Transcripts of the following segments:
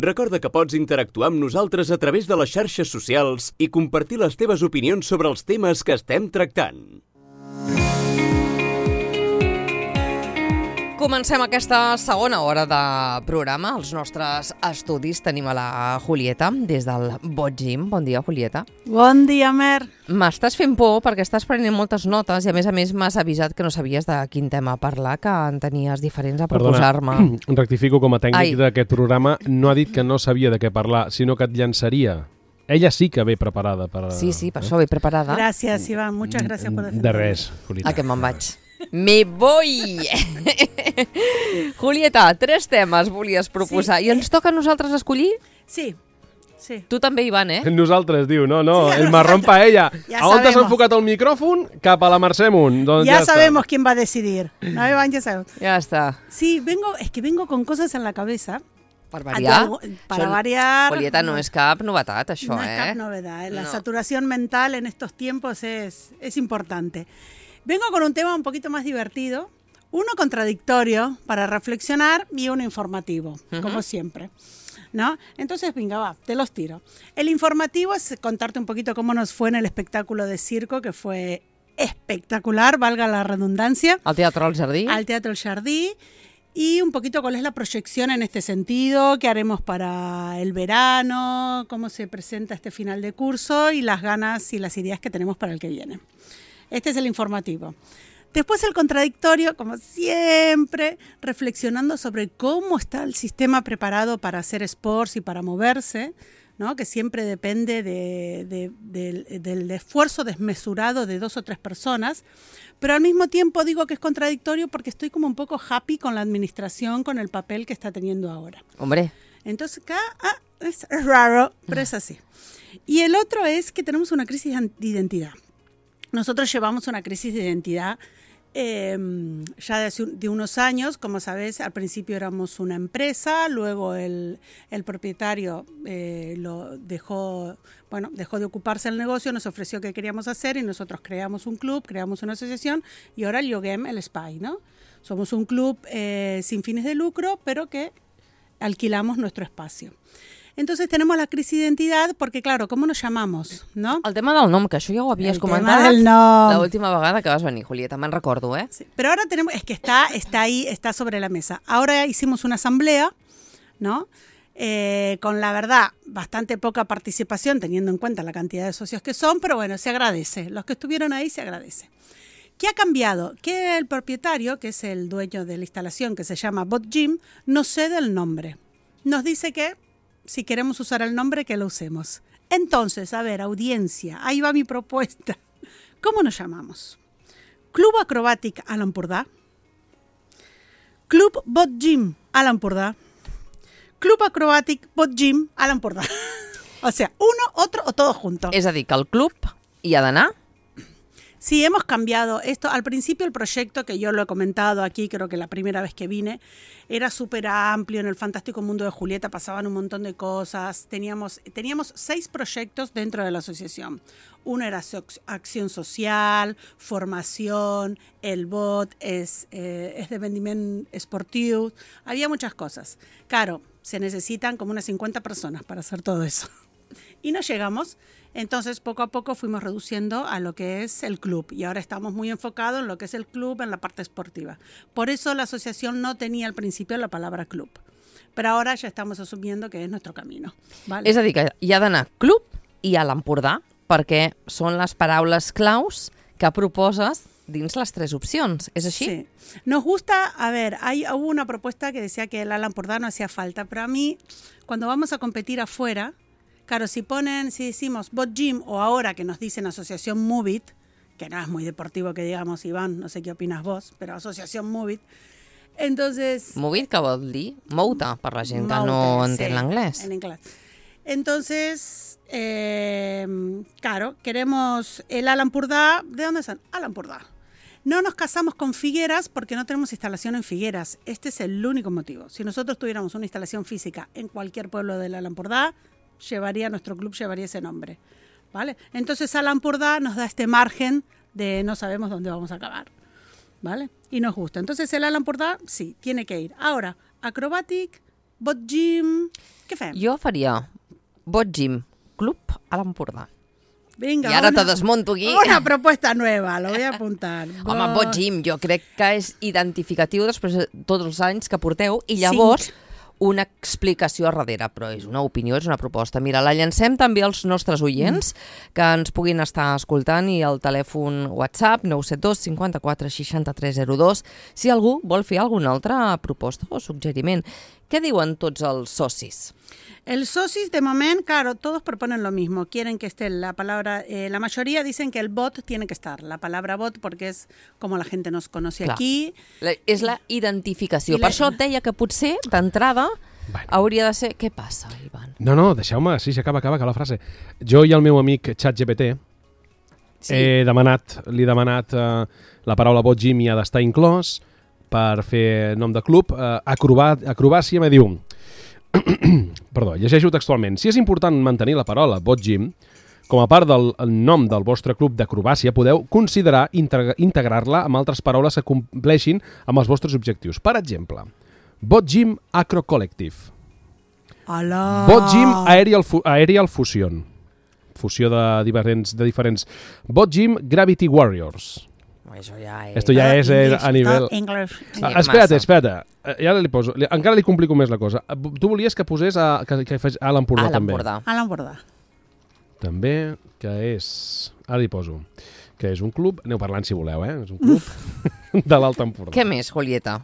Recorda que pots interactuar amb nosaltres a través de les xarxes socials i compartir les teves opinions sobre els temes que estem tractant. Comencem aquesta segona hora de programa. Als nostres estudis tenim a la Julieta, des del Bot Gym. Bon dia, Julieta. Bon dia, Mer. M'estàs fent por perquè estàs prenent moltes notes i, a més m'has avisat que no sabies de quin tema parlar, que en tenies diferents a proposar-me. Perdona, rectifico com a tècnic d'aquest programa. No ha dit que no sabia de què parlar, sinó que et llançaria. Ella sí que ve preparada. Sí, per això ve preparada. Gràcies, Iván. Muchas gracias por defenderme. De res, Julieta. A que me'n vaig. Me voy! Julieta, 3 temes volies proposar. Sí. I ens toca a nosaltres escollir? Sí. Tu també, Iván, Nosaltres, diu. No, sí, el marrón pa ella. Ya ¿A on t'has enfocat el micròfon? Cap a la Mercè Munt. Ya sabemos quién va a decidir. No, Iván, ya sabemos. Ya está. Sí, vengo con cosas en la cabeza. Per variar. Para variar. Julieta, no és cap novetat, això, No es cap novedad. La saturación mental en estos tiempos es importante. Vengo con un tema un poquito más divertido, uno contradictorio para reflexionar y uno informativo, como siempre, ¿no? Entonces, venga, va, te los tiro. El informativo es contarte un poquito cómo nos fue en el espectáculo de circo, que fue espectacular, valga la redundancia. Al Teatro El Jardí. Al Teatro El Jardí. Y un poquito cuál es la proyección en este sentido, qué haremos para el verano, cómo se presenta este final de curso y las ganas y las ideas que tenemos para el que viene. Este es el informativo. Después el contradictorio, como siempre, reflexionando sobre cómo está el sistema preparado para hacer sports y para moverse, ¿no? Que siempre depende del esfuerzo desmesurado de 2 o 3 personas, pero al mismo tiempo digo que es contradictorio porque estoy como un poco happy con la administración, con el papel que está teniendo ahora. Hombre. Entonces acá es raro, pero es así. Y el otro es que tenemos una crisis de identidad. Nosotros llevamos una crisis de identidad ya de unos años. Como sabes, al principio éramos una empresa, luego el propietario dejó de ocuparse del negocio, nos ofreció qué queríamos hacer y nosotros creamos un club, creamos una asociación y ahora el Yogem, el Spy, ¿no? Somos un club sin fines de lucro, pero que alquilamos nuestro espacio. Entonces tenemos la crisis de identidad porque, claro, ¿cómo nos llamamos? ¿No? El tema del nom, que això ja ho havies comentat l'última vegada que vas venir, Julieta, me'n recordo, Sí, pero ahora tenemos, es que está ahí, está sobre la mesa. Ahora hicimos una asamblea, ¿no? Con la verdad, bastante poca participación, teniendo en cuenta la cantidad de socios que son, pero bueno, se agradece. Los que estuvieron ahí se agradece. ¿Qué ha cambiado? Que el propietario, que es el dueño de la instalación, que se llama Bot Gym, nos cede el nombre. Nos dice que si queremos usar el nombre, que lo usemos. Entonces, a ver, audiencia, ahí va mi propuesta. ¿Cómo nos llamamos? Club Acrobatic a l'Empordà, Club Bot Gym a l'Empordà, Club Acrobatic Bot Gym a l'Empordà. O sea, uno, otro o todo junto. És a dir, que el club hi ha d'anar. Sí, hemos cambiado esto. Al principio el proyecto, que yo lo he comentado aquí, creo que la primera vez que vine, era súper amplio. En el fantástico mundo de Julieta pasaban un montón de cosas. Teníamos 6 proyectos dentro de la asociación. Uno era acción social, formación, el bot, es de vendiment esportiu. Había muchas cosas. Claro, se necesitan como unas 50 personas para hacer todo eso. Y no llegamos. Entonces, poco a poco fuimos reduciendo a lo que es el club y ahora estamos muy enfocados en lo que es el club, en la parte esportiva. Por eso la asociación no tenía al principio la palabra club, pero ahora ya estamos asumiendo que es nuestro camino. ¿Vale? És a dir, que hi ha d'anar club i a l'Empordà, perquè són les paraules claus que proposes dins les 3 opcions. ¿Es així? Sí. Nos gusta, a ver, hubo una propuesta que decía que el Empordà no hacía falta, pero a mí, cuando vamos a competir afuera, claro, si decimos Bot Gym o ahora que nos dicen Asociación Movit, que no es muy deportivo que digamos, Iván, no sé qué opinas vos, pero Asociación Movit, entonces... Movit, que vol dir moute, per la gent que no entén l'anglès. En inglés. Entonces, claro, queremos el Empordà. ¿De dónde son? Empordà. No nos casamos con Figueras porque no tenemos instalación en Figueras. Este es el único motivo. Si nosotros tuviéramos una instalación física en cualquier pueblo del Empordà, nuestro club llevaría ese nombre, ¿vale? Entonces Empordà nos da este margen de no sabemos dónde vamos a acabar, ¿vale? Y nos gusta. Entonces el Empordà, sí, tiene que ir. Ahora, Acrobatic bot gym... Què fem? Jo faria bot gym, club a l'Empordà. Vinga, I ara te desmonto aquí. Una propuesta nueva, lo voy a apuntar. Home, bot gym, jo crec que és identificatiu després de tots els anys que porteu i llavors una explicació a darrere, però és una opinió, és una proposta. Mira, la llancem també als nostres oients que ens puguin estar escoltant i el telèfon WhatsApp 972 54 63 02 si algú vol fer alguna altra proposta o suggeriment. Què diuen tots els socis? El socis, de momento, claro, todos proponen lo mismo. Quieren que esté la palabra... la mayoría dicen que el bot tiene que estar. La palabra bot, porque es como la gente nos conoce aquí. És la identificació. Per això et deia que potser, d'entrada, hauria de ser... Què passa, Ivan? No, deixeu-me, sí, acaba la frase. Jo i el meu amic ChatGPT li he demanat la paraula bot gym i ha d'estar inclòs per fer nom de club. Acrobàcia me diu... Perdó, llegeixo textualment. Si és important mantenir la paraula bot gym, com a part del nom del vostre club d'acrobàcia, podeu considerar integrar-la amb altres paraules que compleixin amb els vostres objectius. Per exemple, bot gym acro collective. Hola. Bot gym aerial fusion. Fusió de diferents. Bot gym gravity warriors. Esto ja és a nivell... Espera't. Ja li poso. Encara li complico més la cosa. Tu volies que posés que fes a l'Empordà també. A l'Empordà. També, que és... Ara li poso. Que és un club... Aneu parlant si voleu, És un club de l'Alt Empordà. Què més, Julieta?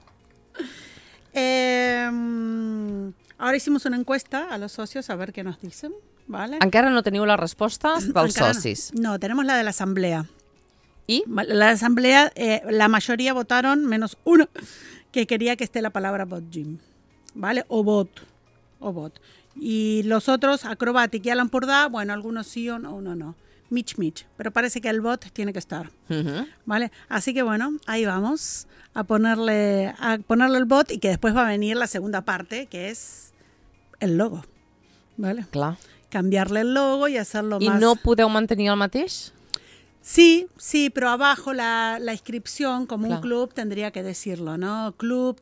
Ahora hicimos una encuesta a los socios a ver qué nos dicen, ¿vale? Encara no teniu les respostes dels socis. No, tenemos la de la asamblea. ¿Y? La asamblea, la mayoría votaron, menos uno, que quería que esté la palabra bot gym, ¿vale? O bot. Y los otros, acrobatic y Alampurdá, bueno, algunos sí o no, uno no. Mitch, pero parece que el bot tiene que estar, ¿vale? Así que bueno, ahí vamos a ponerle el bot y que después va a venir la segunda parte, que es el logo, ¿vale? Clar. Cambiarle el logo y hacerlo más... ¿Y no podeu mantenir el mateix? Sí, pero abajo la inscripción como un club tendría que decirlo, ¿no? Club,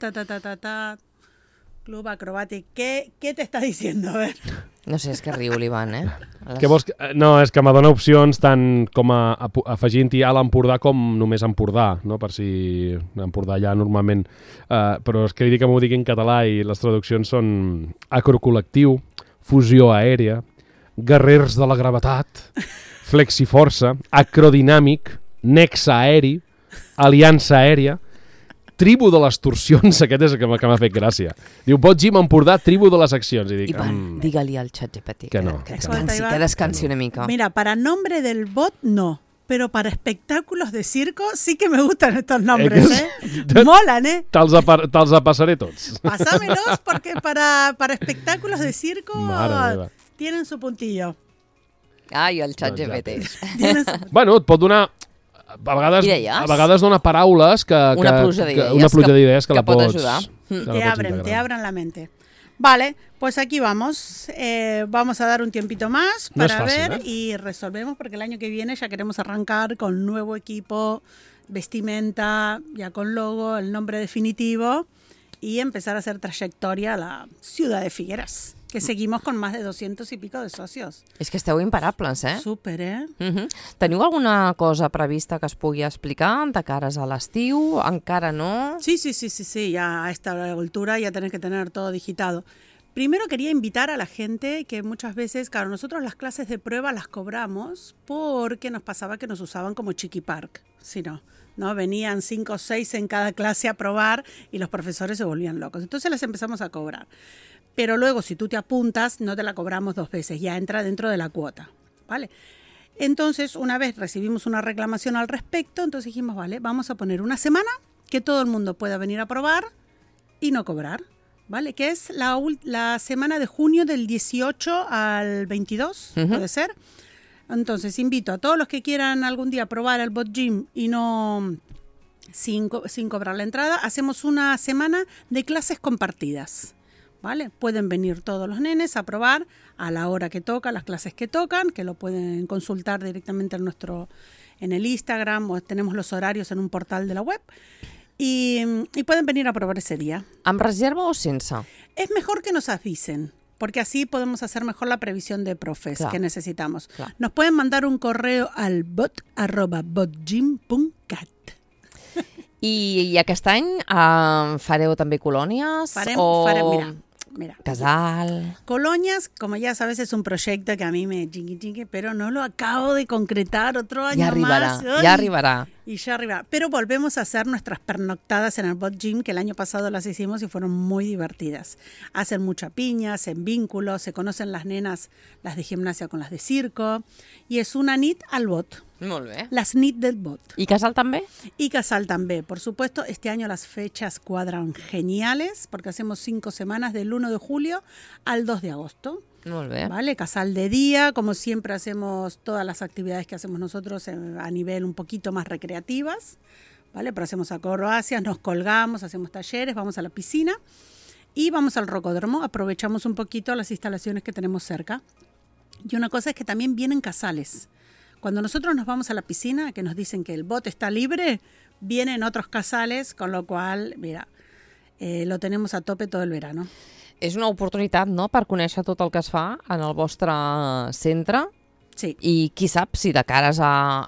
Club Acrobatic. ¿Qué te está diciendo? A ver. No sé, és que riu l'Ivan, Què vols que... No, és que m'adona opcions tant com afegint-hi a l'Empordà com només Empordà, no? Per si Empordà ja normalment... però és que dic que m'ho digui en català i les traduccions són acrocol·lectiu, fusió aèria, guerrers de la gravetat... Flexiforça, acrodinàmic, nexe aeri, aliança aèria, tribu de les torsions, aquest és el que m'ha fet gràcia. Diu, bot gym Empordà, tribu de les accions. I dic, Ivan, digue-li al ChatGPT que no. Que descansi una mica. Mira, para nombre del bot, no. Pero para espectáculos de circo sí que me gustan estos nombres, Molan, Te'ls passaré tots. Pásamelos porque para espectáculos de circo tienen su puntillo. Ai, el ChatGPT. Bueno, et pot donar... A vegades dona paraules que... Una pluja d'idees que la pots... ajudar. Te abren la mente. Vale, pues aquí vamos. Vamos a dar un tiempito más para ver y resolvemos, porque el año que viene ya queremos arrancar con nuevo equipo, vestimenta, ya con logo, el nombre definitivo y empezar a hacer trayectoria a la ciudad de Figueras, que seguimos con más de 200 y pico de socios. És que esteu imparables, Súper, Teniu alguna cosa prevista que es pugui explicar de cares a l'estiu? Encara no? Sí, ya a esta altura ya tenés que tener todo digitado. Primero quería invitar a la gente que muchas veces, claro, nosotros las clases de prueba las cobramos porque nos pasaba que nos usaban como Chiqui Park, si no, venían 5 o 6 en cada clase a probar y los profesores se volvían locos. Entonces las empezamos a cobrar. Pero luego, si tú te apuntas, no te la cobramos 2 veces, ya entra dentro de la cuota, ¿vale? Entonces, una vez recibimos una reclamación al respecto, entonces dijimos, vale, vamos a poner una semana que todo el mundo pueda venir a probar y no cobrar, ¿vale? Que es la semana de junio del 18 al 22, puede ser. Entonces, invito a todos los que quieran algún día probar el bot gym y no... Sin cobrar la entrada, hacemos una semana de clases compartidas. ¿Vale? Pueden venir todos los nenes a probar a la hora que toca, las clases que tocan, que lo pueden consultar directamente en el Instagram, o tenemos los horarios en un portal de la web, y pueden venir a probar ese día. Amb reserva o sense? Es mejor que nos avisen, porque así podemos hacer mejor la previsión de profes Clar. que necesitamos. Clar. Nos pueden mandar un correo al bot@botgym.cat. I aquest any fareu també colònies? Mira, Casal? Colonias, como ya sabes, es un proyecto que a mí me chingue, pero no lo acabo de concretar otro año más. Ya arribará. Y ya arriba. Pero volvemos a hacer nuestras pernoctadas en el Bot Gym, que el año pasado las hicimos y fueron muy divertidas. Hacen mucha piña, hacen vínculos, se conocen las nenas, las de gimnasia con las de circo. Y es una nit al bot. Molt bé. Las nit del bot. I Casal també? Y Casal también, por supuesto. Este año las fechas cuadran geniales porque hacemos 5 semanas del 1 de julio al 2 de agosto. Molt bé. ¿Vale? Casal de día, como siempre hacemos todas las actividades que hacemos nosotros a nivel un poquito más recreativas, ¿vale? Pero hacemos acrobacias, nos colgamos, hacemos talleres, vamos a la piscina y vamos al rocódromo, aprovechamos un poquito las instalaciones que tenemos cerca. Y una cosa es que también vienen casales. Cuando nosotros nos vamos a la piscina, que nos dicen que el bote está libre, vienen otros casales, con lo cual, mira, lo tenemos a tope todo el verano. És una oportunitat, no?, per conèixer tot el que es fa en el vostre centre. Sí. I qui sap si de cares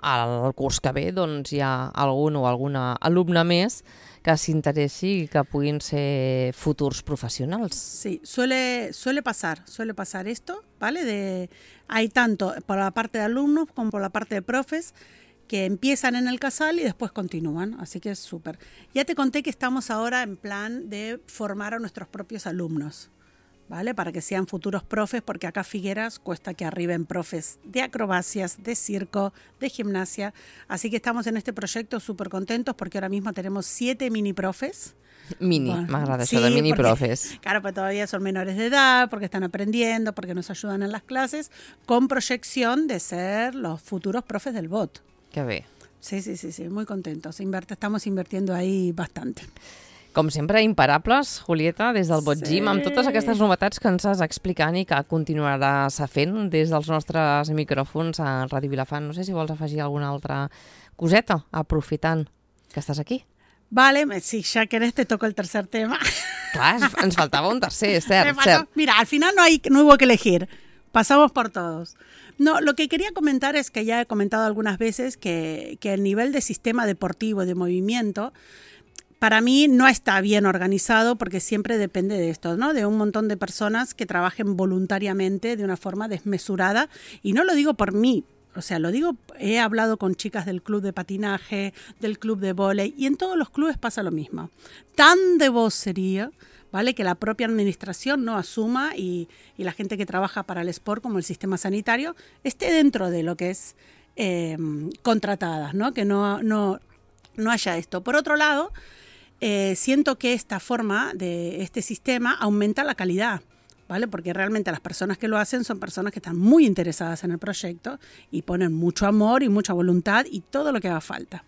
al curs que ve doncs hi ha algun o alguna alumne més que s'interessi i que puguin ser futurs professionals. Sí, suele pasar esto, ¿vale? Hay tanto por la parte de alumnos como por la parte de profes que empiezan en el casal y después continúan, así que es súper. Ya te conté que estamos ahora en plan de formar a nuestros propios alumnos, ¿vale? Para que sean futuros profes, porque acá Figueras cuesta que arriben profes de acrobacias, de circo, de gimnasia, así que estamos en este proyecto súper contentos porque ahora mismo tenemos 7 mini profes. Mini, Bueno, m'agrada sí, això de mini porque, profes. Claro, pues todavía son menores de edad, porque están aprendiendo, porque nos ayudan en las clases, con proyección de ser los futuros profes del BOT. Que bé. Sí, muy contentos. Estamos invirtiendo ahí bastante. Com sempre, imparables, Julieta, des del Bot Gym, Sí. amb totes aquestes novetats que ens estàs explicant i que continuaràs fent des dels nostres micròfons a Ràdio Vilafant. No sé si vols afegir alguna altra coseta, aprofitant que estàs aquí. Vale, si ya querés te toco el tercer tema. Clar, ens faltava un tercer, cert. Mira, al final no hubo que elegir. Pasamos por todos. No, lo que quería comentar es que ya he comentado algunas veces que el nivel de sistema deportivo de movimiento para mí no está bien organizado porque siempre depende de esto, ¿no? De un montón de personas que trabajen voluntariamente de una forma desmesurada. Y no lo digo por mí, o sea, he hablado con chicas del club de patinaje, del club de vóley, y en todos los clubes pasa lo mismo. Tan de voz sería, ¿vale?, que la propia administración no asuma y la gente que trabaja para el sport, como el sistema sanitario, esté dentro de lo que es contratadas, ¿no? Que no haya esto. Por otro lado, siento que esta forma de este sistema aumenta la calidad, ¿vale? Porque realmente las personas que lo hacen son personas que están muy interesadas en el proyecto y ponen mucho amor y mucha voluntad y todo lo que haga falta.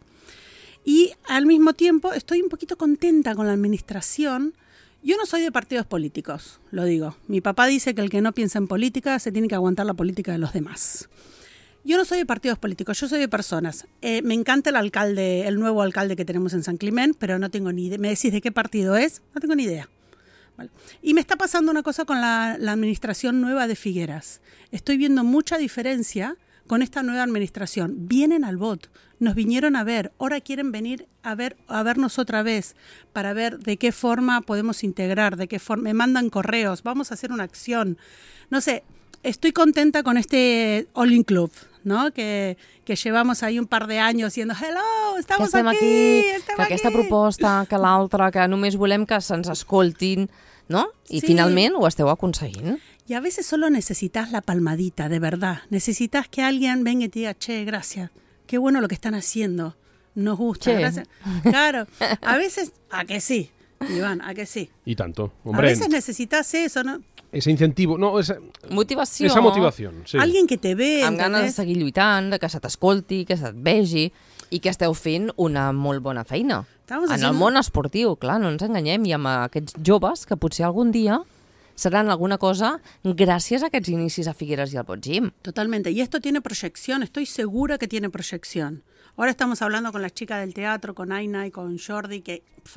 Y al mismo tiempo estoy un poquito contenta con la administración. Yo no soy de partidos políticos, lo digo. Mi papá dice que el que no piensa en política se tiene que aguantar la política de los demás. Yo no soy de partidos políticos, yo soy de personas. Me encanta el nuevo alcalde que tenemos en San Climent, pero no tengo ni idea. ¿Me decís de qué partido es? No tengo ni idea. ¿Vale? Y me está pasando una cosa con la administración nueva de Figueras. Estoy viendo mucha diferencia con esta nueva administración. Vienen al BOT, nos vinieron a ver, ahora quieren venir a vernos otra vez para ver de qué forma podemos integrar, de qué forma, me mandan correos, vamos a hacer una acción. No sé, estoy contenta con este All In Club, ¿no? Que llevamos ahí un par de años diciendo hello, estamos aquí, que aquesta proposta, que l'altra, que només volem que se'ns escoltin, no? I Sí. finalment ho esteu aconseguint. Y a veces solo necesitas la palmadita, de verdad. Necesitas que alguien venga y te diga, che, gracias, qué bueno lo que están haciendo, nos gusta, Che. gracias. Claro, a veces, a que sí, Iván, a que sí. Y tanto. A Hombre, veces necesitas eso, ¿no? ese incentivo, no, esa Motivació. motivación, sí. Alguien que te ve, Amb ganes de ¿entendés? seguir lluitant, que se t'escolti, que se't vegi i que esteu fent una molt bona feina. Estamos En el haciendo- món esportiu, clar, no ens enganyem, i amb aquests joves que potser algun dia seran alguna cosa gràcies a aquests inicis a Figueres i al Bot Gym. Totalmente. Y esto tiene proyección, estoy segura que tiene proyección. Ahora estamos hablando con las chicas del teatro, con Aina y con Jordi, que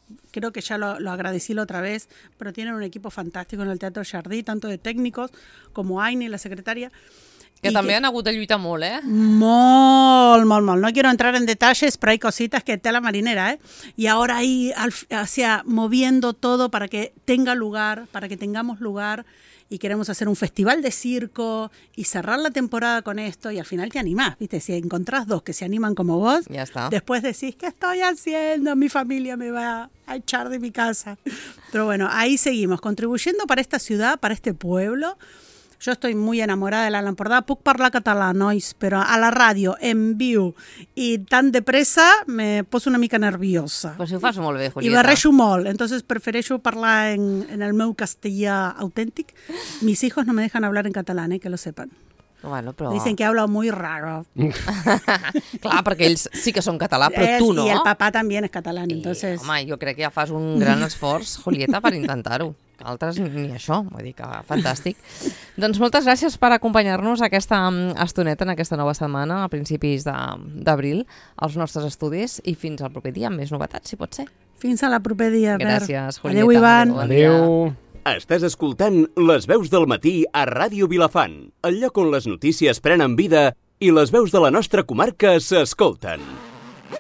creo que ya lo agradecí la otra vez, pero tienen un equipo fantástico en el Teatro Jardí, tanto de técnicos como Aini, la secretaria. Que també han hagut de lluitar molt, Molt. No quiero entrar en detalles, pero hay cositas que tela marinera, Y ahora ahí, moviendo todo para que tenga lugar, para que tengamos lugar, y queremos hacer un festival de circo y cerrar la temporada con esto, y al final te animás, ¿viste? Si encontrás dos que se animan como vos, ya está. Después decís, ¿qué estoy haciendo? Mi familia me va a echar de mi casa. Pero bueno, ahí seguimos, contribuyendo para esta ciudad, para este pueblo. Jo estic molt enamorada de l'Alt Empordà. Puc parlar català, nois, però a la ràdio, en viu i tan de pressa me poso una mica nerviosa. Pues si ho fas molt bé, Julieta. I barrejo molt, entonces prefereixo parlar en el meu castellà autèntic. Mis hijos no me dejan hablar en catalán, que lo sepan. Bueno, però... Dicen que hablo muy raro. Clar, perquè ells sí que són català, però tu no. I el papà també és català, entonces... Home, jo crec que ja fas un gran esforç, Julieta, per intentar-ho. Altres ni això, vull dir que fantàstic. Doncs moltes gràcies per acompanyar-nos aquesta estoneta en aquesta nova setmana, a principis d'abril, als nostres estudis, i fins al proper dia amb més novetats, si pot ser. Fins al proper dia, Gràcies, Julieta. Adéu, Ivan. Adéu. Estàs escoltant Les Veus del Matí a Ràdio Vilafant, el lloc on les notícies prenen vida i les veus de la nostra comarca s'escolten.